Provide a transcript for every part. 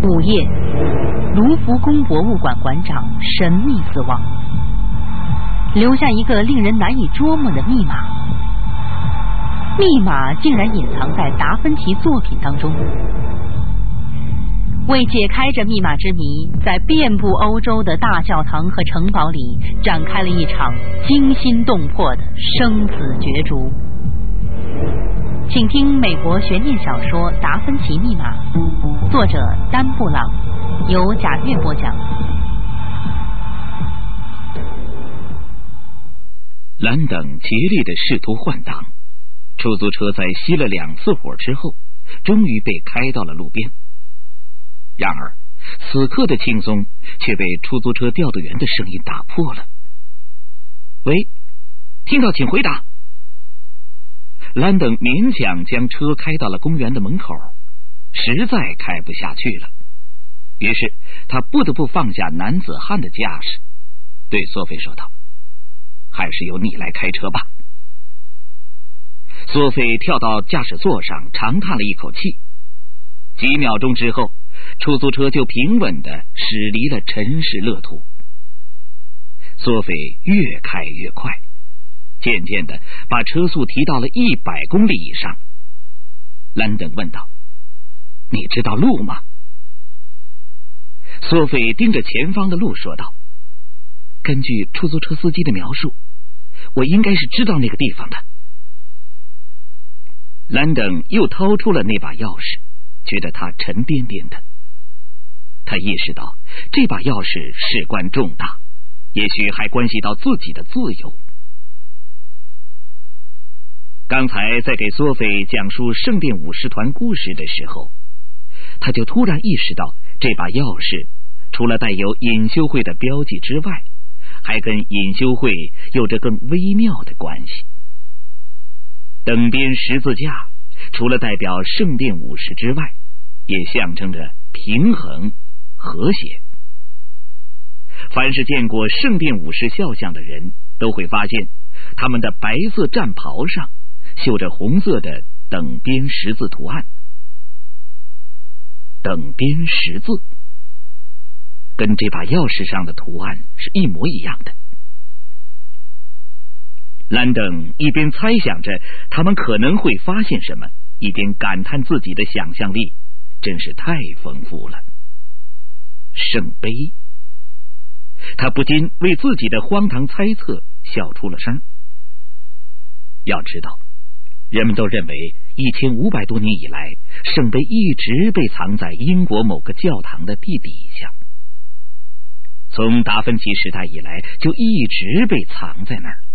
午夜，卢浮宫博物馆馆长神秘死亡，留下一个令人难以捉摸的密码。密码竟然隐藏在达芬奇作品当中。为解开这密码之谜，在遍布欧洲的大教堂和城堡里展开了一场惊心动魄的生死角逐。请听美国悬念小说《达芬奇密码》，作者丹布朗，由贾月播讲。 兰等竭力地试图换挡，出租车在熄了2次火之后，终于被开到了路边。然而此刻的轻松却被出租车调度员的声音打破了。喂，听到请回答。兰登勉强将车开到了公园的门口，实在开不下去了，于是他不得不放下男子汉的架势，对索菲说道：还是由你来开车吧。索菲跳到驾驶座上，长叹了一口气。几秒钟之后，出租车就平稳地驶离了城市乐土。索菲越开越快，渐渐地把车速提到了100公里以上。兰登问道：你知道路吗？索菲盯着前方的路说道：根据出租车司机的描述，我应该是知道那个地方的。兰登又掏出了那把钥匙，觉得它沉甸甸的。他意识到这把钥匙事关重大，也许还关系到自己的自由。刚才在给索菲讲述圣殿武士团故事的时候，他就突然意识到这把钥匙除了带有隐修会的标记之外，还跟隐修会有着更微妙的关系。等边十字架除了代表圣殿武士之外，也象征着平衡和谐。凡是见过圣殿武士肖像的人都会发现，他们的白色战袍上绣着红色的等边十字图案。等边十字跟这把钥匙上的图案是一模一样的。兰登一边猜想着他们可能会发现什么，一边感叹自己的想象力真是太丰富了。圣杯，他不禁为自己的荒唐猜测笑出了声。要知道，人们都认为1500多年以来，圣杯一直被藏在英国某个教堂的地底下，从达芬奇时代以来就一直被藏在那儿。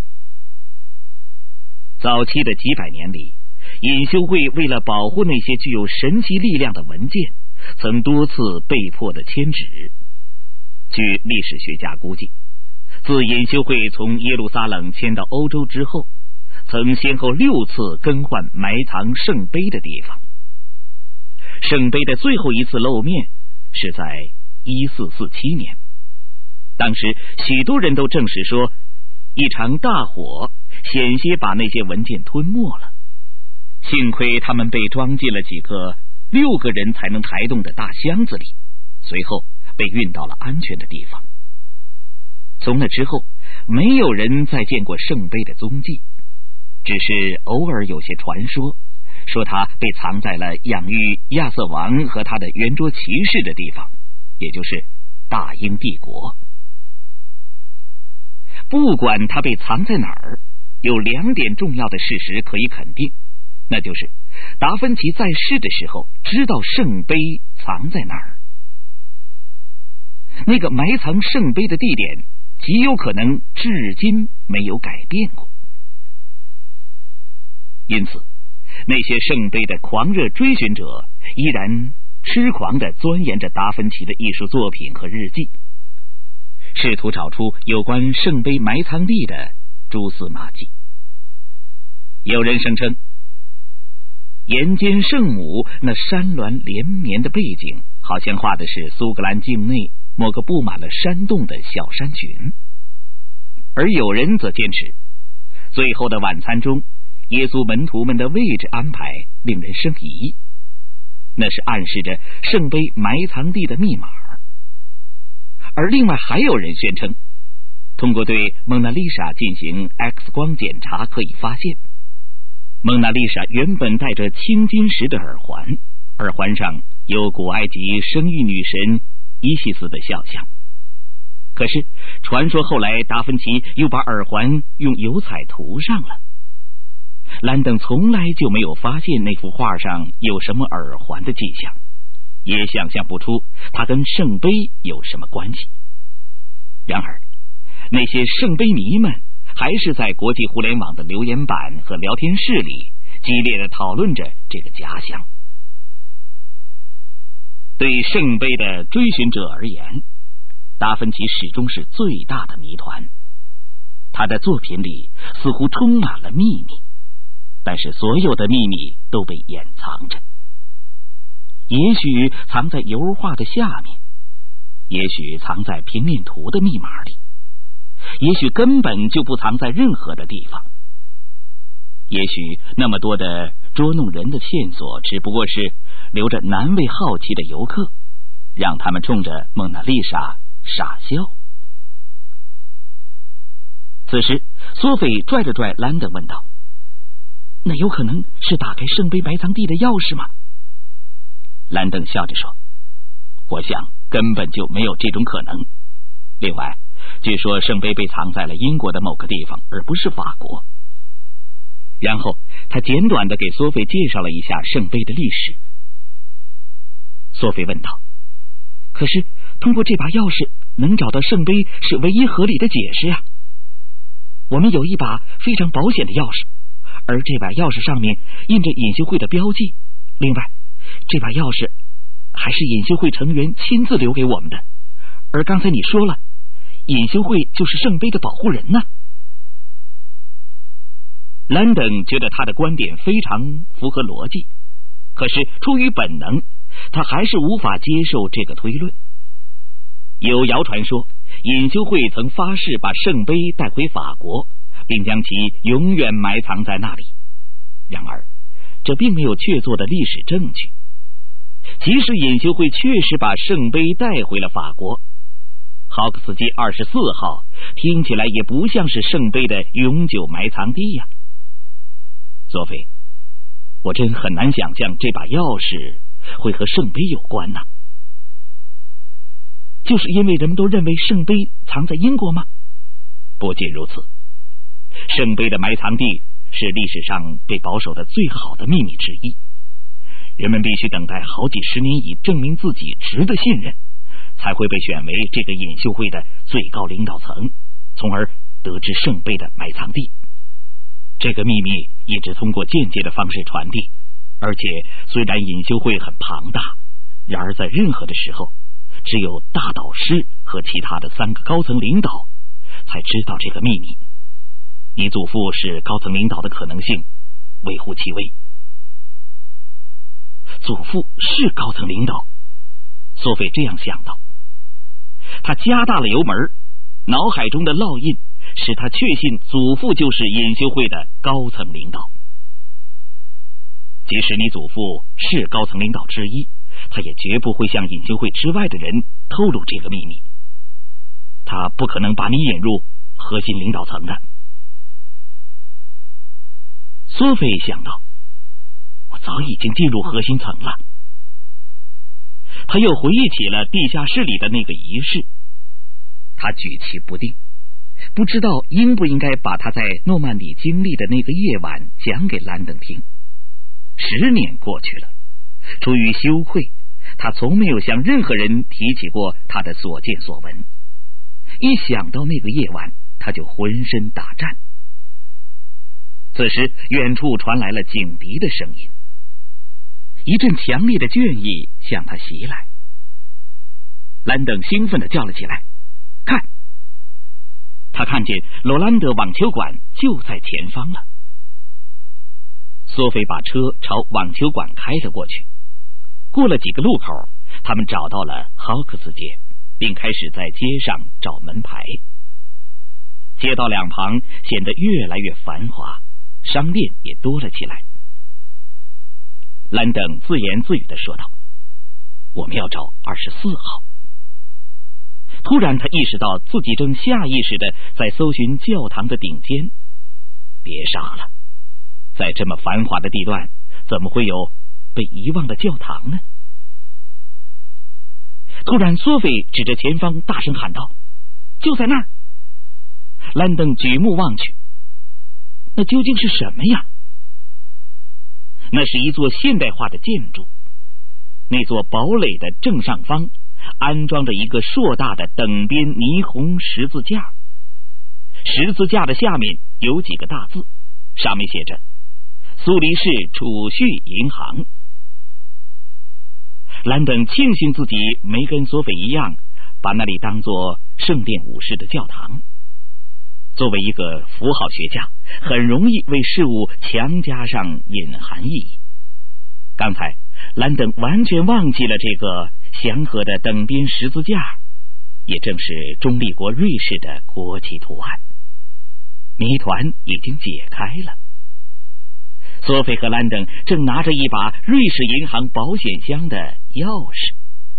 早期的几百年里，隐修会为了保护那些具有神奇力量的文件，曾多次被迫的迁址。据历史学家估计，自隐修会从耶路撒冷迁到欧洲之后，曾先后6次更换埋藏圣杯的地方。圣杯的最后一次露面是在1447年，当时许多人都证实说，一场大火险些把那些文件吞没了，幸亏他们被装进了几个6个人才能抬动的大箱子里，随后被运到了安全的地方。从那之后，没有人再见过圣杯的踪迹，只是偶尔有些传说，说它被藏在了养育亚瑟王和他的圆桌骑士的地方，也就是大英帝国。不管它被藏在哪儿，有2点重要的事实可以肯定，那就是达芬奇在世的时候知道圣杯藏在哪儿。那个埋藏圣杯的地点极有可能至今没有改变过。因此，那些圣杯的狂热追寻者依然痴狂地钻研着达芬奇的艺术作品和日记，试图找出有关圣杯埋藏地的蛛丝马迹。有人声称，岩间圣母那山峦连绵的背景，好像画的是苏格兰境内某个布满了山洞的小山群，而有人则坚持，最后的晚餐中耶稣门徒们的位置安排令人生疑， 那是暗示着圣杯埋藏地的密码。而另外还有人宣称，通过对蒙娜丽莎进行 X 光检查可以发现，蒙娜丽莎原本戴着青金石的耳环，耳环上有古埃及生育女神伊西斯的肖像。可是传说后来达芬奇又把耳环用油彩涂上了。兰登从来就没有发现那幅画上有什么耳环的迹象，也想象不出它跟圣杯有什么关系。然而那些圣杯迷们还是在国际互联网的留言板和聊天室里激烈地讨论着这个假想。对圣杯的追寻者而言，达芬奇始终是最大的谜团。他的作品里似乎充满了秘密，但是所有的秘密都被掩藏着，也许藏在油画的下面，也许藏在平面图的密码里，也许根本就不藏在任何的地方。也许那么多的捉弄人的线索只不过是留着难为好奇的游客，让他们冲着蒙娜丽莎傻笑。此时索菲拽了拽兰登问道，那有可能是打开圣杯埋藏地的钥匙吗？兰登笑着说，我想根本就没有这种可能。另外，据说圣杯被藏在了英国的某个地方，而不是法国。然后他简短地给索菲介绍了一下圣杯的历史。索菲问道，可是通过这把钥匙能找到圣杯是唯一合理的解释呀。我们有一把非常保险的钥匙，而这把钥匙上面印着隐修会的标记。另外，这把钥匙还是隐修会成员亲自留给我们的，而刚才你说了，隐修会就是圣杯的保护人呢。兰登觉得他的观点非常符合逻辑，可是出于本能，他还是无法接受这个推论。有谣传说，隐修会曾发誓把圣杯带回法国，并将其永远埋藏在那里。然而，这并没有确凿的历史证据。即使隐修会确实把圣杯带回了法国，豪克斯街24号听起来也不像是圣杯的永久埋藏地呀。索菲，我真很难想象这把钥匙会和圣杯有关呢。就是因为人们都认为圣杯藏在英国吗？不仅如此，圣杯的埋藏地是历史上被保守的最好的秘密之一。人们必须等待好几十年以证明自己值得信任，才会被选为这个隐修会的最高领导层，从而得知圣杯的埋藏地。这个秘密一直通过间接的方式传递，而且虽然隐修会很庞大，然而在任何的时候，只有大导师和其他的3个高层领导才知道这个秘密。你祖父是高层领导的可能性微乎其微。祖父是高层领导，索菲这样想到。他加大了油门，脑海中的烙印使他确信祖父就是隐修会的高层领导。即使你祖父是高层领导之一，他也绝不会向隐修会之外的人透露这个秘密。他不可能把你引入核心领导层的。索菲想到，我早已经进入核心层了。他又回忆起了地下室里的那个仪式，他举棋不定，不知道应不应该把他在诺曼底经历的那个夜晚讲给兰登听。10年过去了，出于羞愧，他从没有向任何人提起过他的所见所闻。一想到那个夜晚，他就浑身打颤。此时远处传来了警笛的声音，一阵强烈的倦意向他袭来。兰登兴奋地叫了起来，看！他看见罗兰德网球馆就在前方了。索菲把车朝网球馆开了过去。过了几个路口，他们找到了豪克斯街，并开始在街上找门牌。街道两旁显得越来越繁华，商店也多了起来。兰登自言自语地说道， 我们要找24号。突然他意识到自己正下意识地在搜寻教堂的顶尖。别傻了，在这么繁华的地段，怎么会有被遗忘的教堂呢？突然索菲指着前方大声喊道，就在那儿。兰登举目望去，那究竟是什么呀？那是一座现代化的建筑，那座堡垒的正上方安装着一个硕大的等边霓虹十字架，十字架的下面有几个大字，上面写着苏黎世储蓄银行。兰登庆幸自己没跟索菲一样把那里当作圣殿武士的教堂。作为一个符号学家，很容易为事物强加上隐含意义。刚才兰登完全忘记了这个祥和的等边十字架，也正是中立国瑞士的国旗图案。谜团已经解开了。索菲和兰登正拿着一把瑞士银行保险箱的钥匙。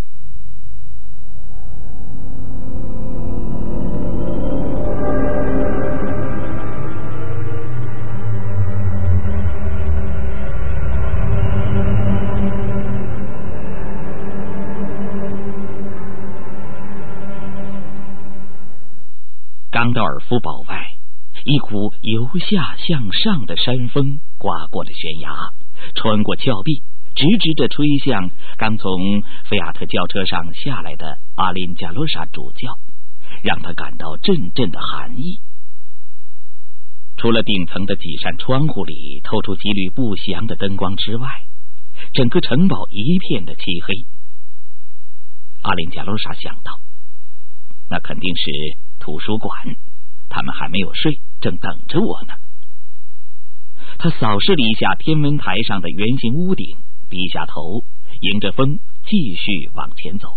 冈道尔夫堡外，一股由下向上的山风刮过了悬崖，穿过峭壁，直直地吹向刚从菲亚特轿车上下来的阿林加罗莎主教，让他感到阵阵的寒意。除了顶层的几扇窗户里透出几缕不祥的灯光之外，整个城堡一片的漆黑。阿林加罗莎想到，那肯定是图书馆，他们还没有睡，正等着我呢。他扫视了一下天文台上的圆形屋顶，低下头，迎着风继续往前走。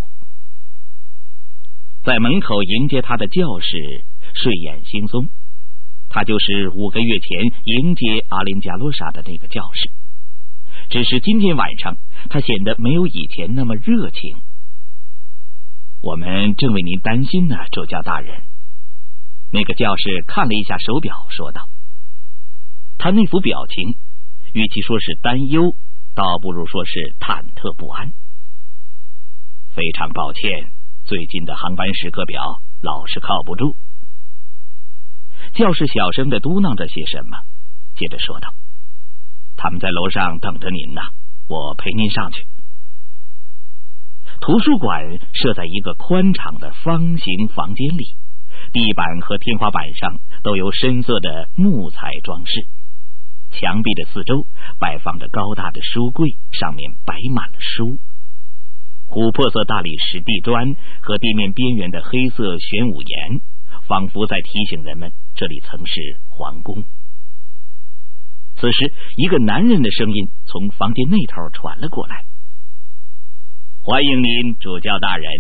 在门口迎接他的教士睡眼惺忪，他就是5个月前迎接阿林加罗莎的那个教士，只是今天晚上他显得没有以前那么热情。我们正为您担心呢，主教大人。那个教士看了一下手表，说道。他那副表情，与其说是担忧，倒不如说是忐忑不安。非常抱歉，最近的航班时刻表老是靠不住。教士小声地嘟囔着些什么，接着说道：他们在楼上等着您呢，我陪您上去。图书馆设在一个宽敞的方形房间里，地板和天花板上都有深色的木材装饰，墙壁的四周摆放着高大的书柜，上面摆满了书。琥珀色大理石地砖和地面边缘的黑色玄武岩，仿佛在提醒人们这里曾是皇宫。此时，一个男人的声音从房间那头传了过来：欢迎您，主教大人。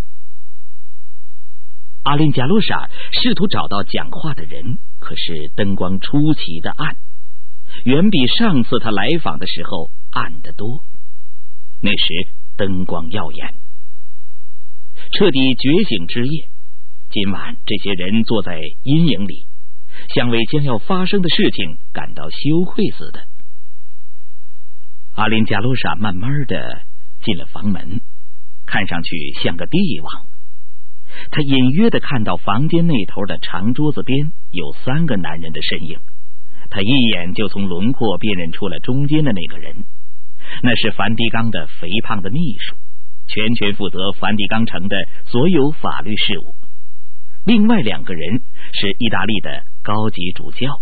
阿林加罗莎试图找到讲话的人，可是灯光出奇的暗，远比上次他来访的时候暗得多。那时灯光耀眼。彻底觉醒之夜，今晚这些人坐在阴影里，像为将要发生的事情感到羞愧似的。阿林加罗莎慢慢的进了房门，看上去像个帝王。他隐约的看到房间那头的长桌子边有3个男人的身影，他一眼就从轮廓辨认出了中间的那个人，那是梵蒂冈的肥胖的秘书，全权负责梵蒂冈城的所有法律事务。另外2个人是意大利的高级主教。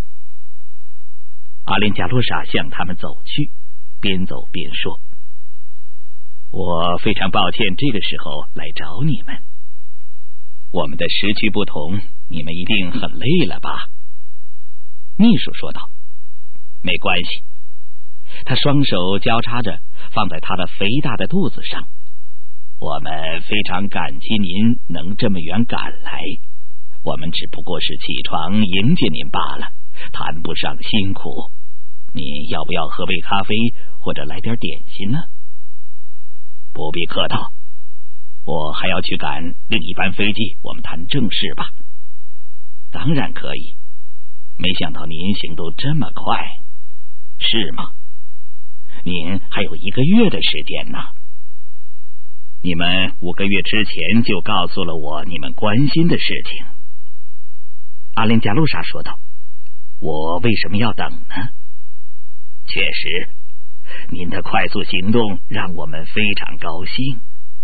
阿林加罗莎向他们走去，边走边说：我非常抱歉这个时候来找你们，我们的时区不同，你们一定很累了吧？秘书说道。没关系。他双手交叉着放在他的肥大的肚子上。我们非常感激您能这么远赶来，我们只不过是起床迎接您罢了，谈不上辛苦。你要不要喝杯咖啡，或者来点点心呢？ 不必客套，我还要去赶另一班飞机，我们谈正事吧。当然可以，没想到您行动这么快。是吗？您还有1个月的时间呢。你们5个月之前就告诉了我你们关心的事情。阿林加路莎说道，我为什么要等呢？确实，您的快速行动让我们非常高兴。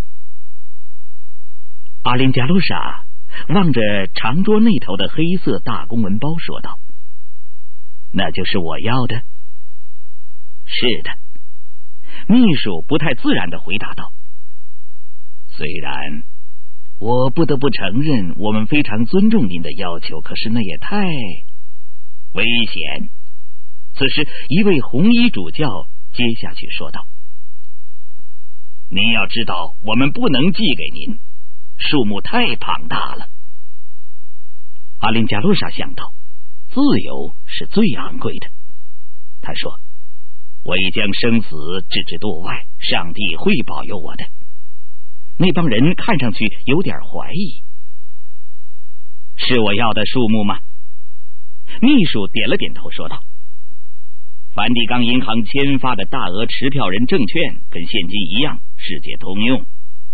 阿林加路莎望着长桌那头的黑色大公文包说道，那就是我要的。是的，秘书不太自然地回答道，虽然我不得不承认我们非常尊重您的要求，可是那也太危险。此时一位红衣主教接下去说道，您要知道我们不能寄给您，数目太庞大了。阿林加路莎想到自由是最昂贵的，他说，我已将生死置之度外，上帝会保佑我的。那帮人看上去有点怀疑。是我要的数目吗？秘书点了点头说道，梵蒂冈银行签发的大额持票人证券跟现金一样，世界通用。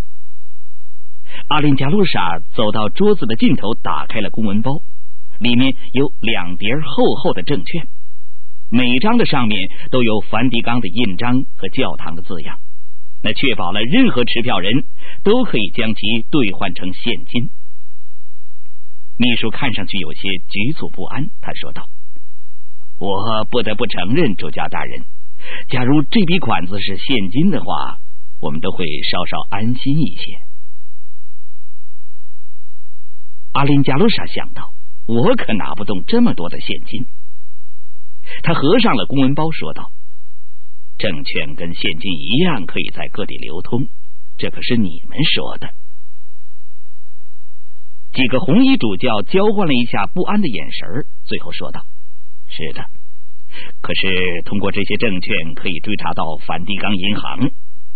阿林加路莎走到桌子的尽头，打开了公文包，里面有2叠厚厚的证券，每张的上面都有梵蒂冈的印章和教堂的字样，那确保了任何持票人都可以将其兑换成现金。秘书看上去有些局促不安，他说道，我不得不承认，主教大人，假如这笔款子是现金的话，我们都会稍稍安心一些。阿林加路莎想到，我可拿不动这么多的现金。他合上了公文包说道，证券跟现金一样可以在各地流通，这可是你们说的。几个红衣主教交换了一下不安的眼神，最后说道，是的，可是通过这些证券可以追查到梵蒂冈银行。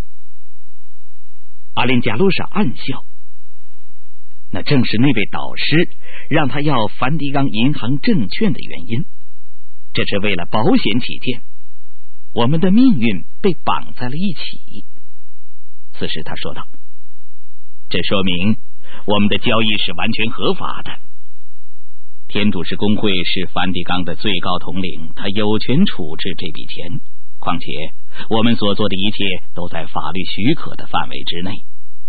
阿林加路莎暗笑，那正是那位导师让他要梵蒂冈银行证券的原因，这是为了保险起见，我们的命运被绑在了一起。此时他说道，这说明我们的交易是完全合法的。天主教公会是梵蒂冈的最高统领，他有权处置这笔钱，况且我们所做的一切都在法律许可的范围之内。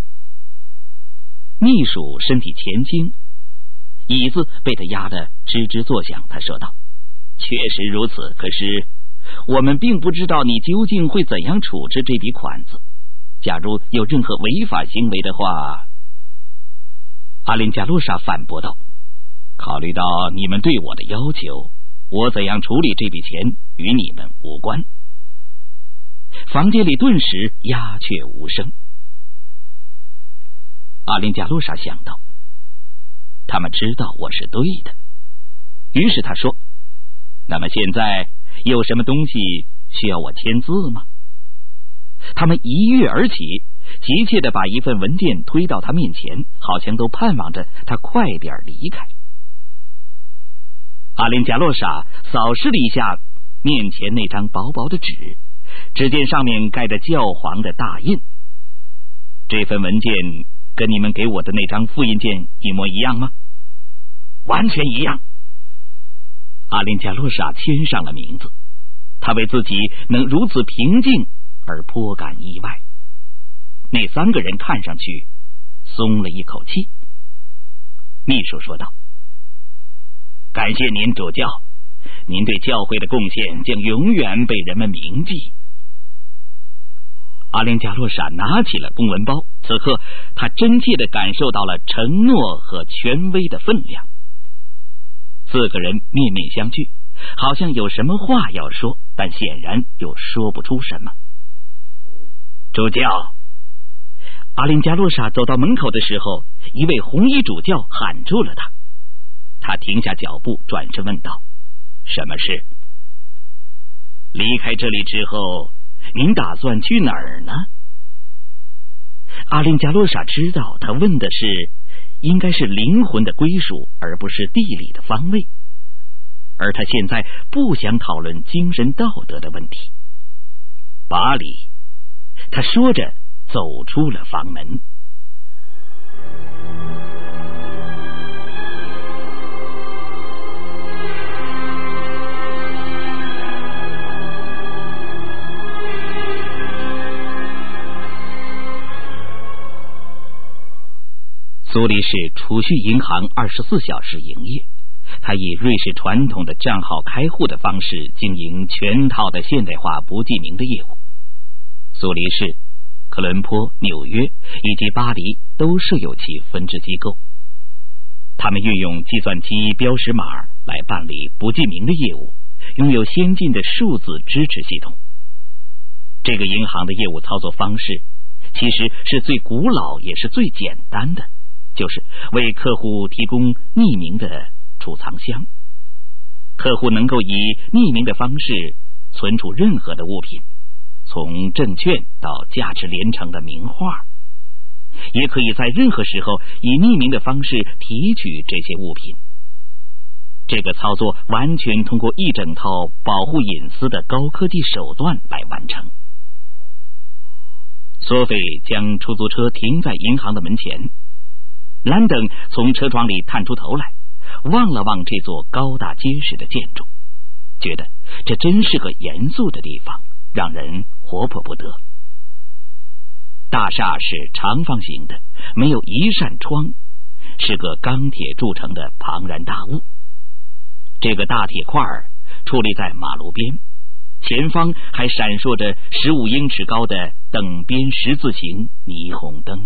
秘书身体前倾，椅子被他压得吱吱作响，他说道，确实如此，可是我们并不知道你究竟会怎样处置这笔款子，假如有任何违法行为的话。阿林加路莎反驳道，考虑到你们对我的要求，我怎样处理这笔钱与你们无关。房间里顿时鸦雀无声。阿林加路莎想到，他们知道我是对的。于是他说，那么现在有什么东西需要我签字吗？他们一跃而起，急切地把一份文件推到他面前，好像都盼望着他快点离开。阿林加路莎扫视了一下面前那张薄薄的纸，只见上面盖着教皇的大印。这份文件跟你们给我的那张复印件一模一样吗？完全一样。阿林加路莎签上了名字，他为自己能如此平静而颇感意外。那3个人看上去松了一口气。秘书说道，感谢您主教，您对教会的贡献将永远被人们铭记。阿林加路莎拿起了公文包，此刻他真切地感受到了承诺和权威的分量。4个人面面相觑，好像有什么话要说，但显然又说不出什么。主教，阿林加路莎走到门口的时候，一位红衣主教喊住了他。他停下脚步，转身问道，什么事？离开这里之后，您打算去哪儿呢？ 阿林加洛莎知道他问的是应该是灵魂的归属，而不是地理的方位，而他现在不想讨论精神道德的问题。巴黎，他说着走出了房门。苏黎世储蓄银行24小时营业，他以瑞士传统的账号开户的方式经营全套的现代化不记名的业务。苏黎世、科伦坡、纽约以及巴黎都设有其分支机构，他们运用计算机标识码来办理不记名的业务，拥有先进的数字支持系统。这个银行的业务操作方式其实是最古老也是最简单的，就是为客户提供匿名的储藏箱，客户能够以匿名的方式存储任何的物品，从证券到价值连城的名画，也可以在任何时候以匿名的方式提取这些物品。这个操作完全通过一整套保护隐私的高科技手段来完成。索菲将出租车停在银行的门前，兰登从车窗里探出头来，望了望这座高大结实的建筑，觉得这真是个严肃的地方，让人活泼不得。大厦是长方形的，没有一扇窗，是个钢铁铸成的庞然大物。这个大铁块矗立在马路边，前方还闪烁着15英尺高的等边十字形霓虹灯。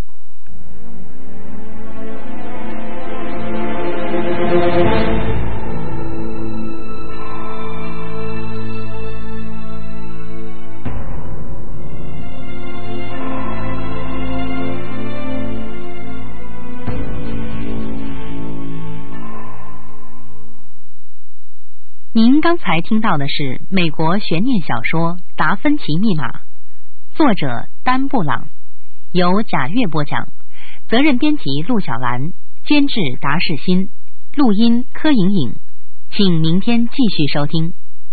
您刚才听到的是美国悬念小说《达芬奇密码》，作者丹布朗，由贾月播讲，责任编辑陆小兰，监制达世新，录音柯莹莹，请明天继续收听。